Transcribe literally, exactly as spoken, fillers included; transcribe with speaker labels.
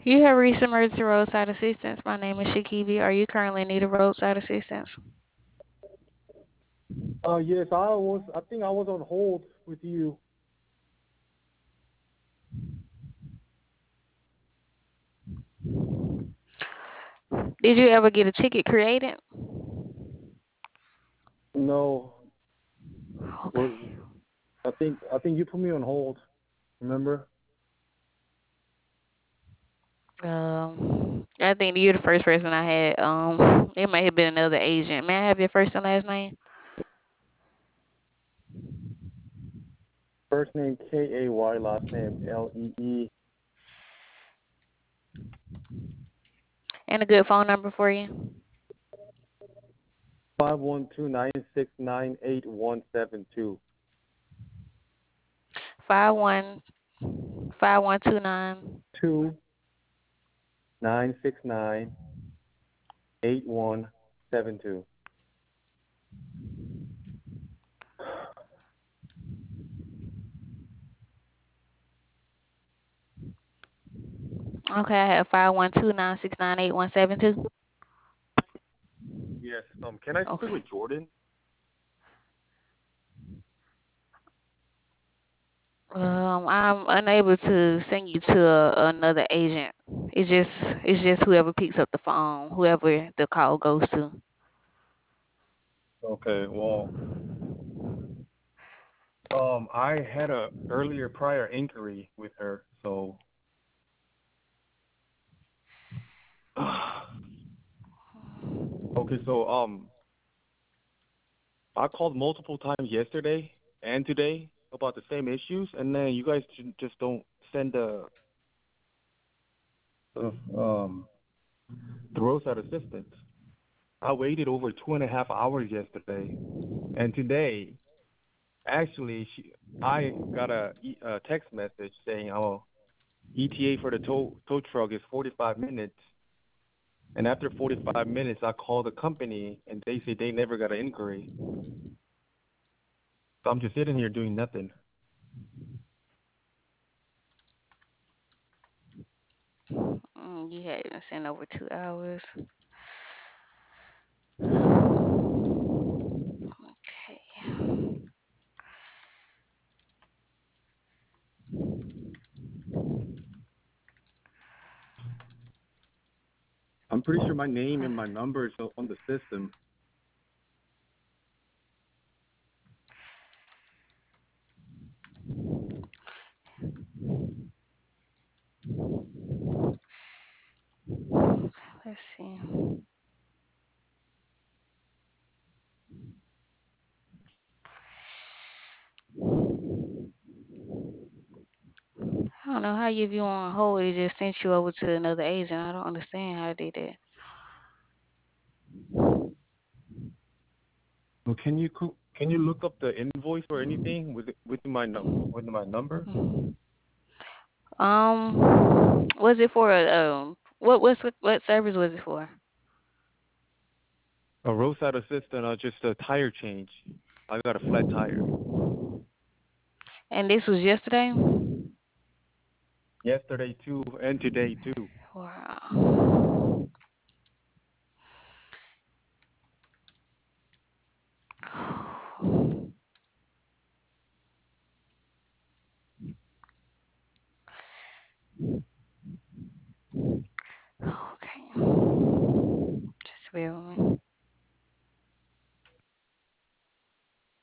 Speaker 1: You have reached emergency roadside assistance. My name is Shakibi. Are you currently in need of roadside assistance?
Speaker 2: Uh, yes, I was. I think I was on hold with you.
Speaker 1: Did you ever get a ticket created?
Speaker 2: No,
Speaker 1: Okay.
Speaker 2: was I think I think you put me on hold. Remember?
Speaker 1: Um, I think you're the first person I had. Um, it may have been another agent. May I have your first and last name
Speaker 2: First name K A Y, last name L E E.
Speaker 1: and a good phone number for you?
Speaker 2: Five one two nine six nine eight one seven two.
Speaker 1: Five one five one two nine.
Speaker 2: Two nine six nine eight one seven two.
Speaker 1: Okay, I have five one two nine six nine eight one seven two.
Speaker 2: Yes. Um. Can I speak
Speaker 1: Okay.
Speaker 2: with Jordan?
Speaker 1: Um, I'm unable to send you to a, another agent. It's just it's just whoever picks up the phone, whoever the call goes to.
Speaker 2: Okay. Well, um, I had a earlier prior inquiry with her, so okay. So um, I called multiple times yesterday and today about the same issues, and then you guys ju- just don't send the, the um the roadside assistance. I waited over two and a half hours yesterday, and today, actually, she, I got a, e- a text message saying, "Oh, E T A for the tow tow truck is forty-five minutes." And after forty-five minutes, I called the company, and they say they never got an inquiry. So I'm just sitting here doing nothing.
Speaker 1: Mm, you had to send over two hours. Okay.
Speaker 2: I'm pretty sure my name and my number is on the system.
Speaker 1: Let's see. I don't know how you, if you on hold, it just sent you over to another agent. I don't understand how they did
Speaker 2: Well, can you co- can you look up the invoice or anything with with my num with my number?
Speaker 1: that. Um, was it for a um? What what's what, what service was it for?
Speaker 2: A roadside assistant, uh, just a tire change. I got a flat tire.
Speaker 1: And this was yesterday.
Speaker 2: Yesterday too, and today too.
Speaker 1: Wow.